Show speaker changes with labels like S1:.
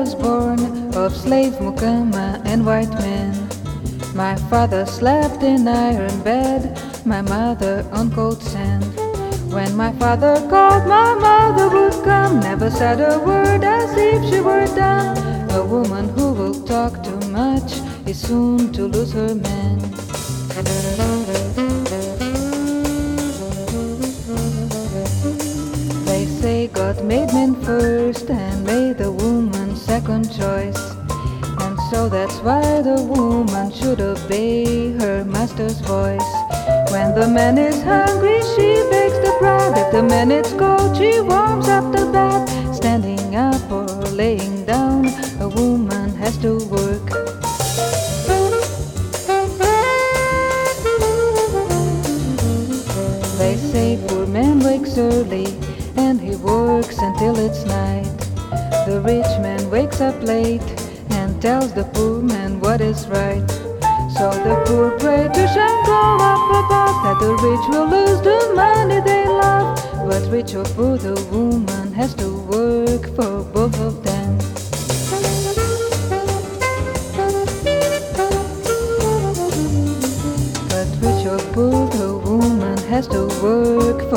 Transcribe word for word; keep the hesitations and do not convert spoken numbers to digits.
S1: was born of slave mukama and white men. My father slept in iron bed, my mother on cold sand. When my father called, my mother would come, never said a word as if she were dumb. A woman who will talk too much is soon to lose her man. They say God made man first and made the woman second choice. And so that's why the woman should obey her master's voice. When the man is hungry, she bakes the bread. If the man is cold, she warms up the bed. Standing up or laying down, a woman has to work. They say poor man wakes early and he works until it's night. The rich man wakes up late and tells the poor man what is right. So the poor pray to Shango up above that the rich will lose the money they love. But rich or poor, the woman has to work for both of them. But rich or poor, the woman has to work for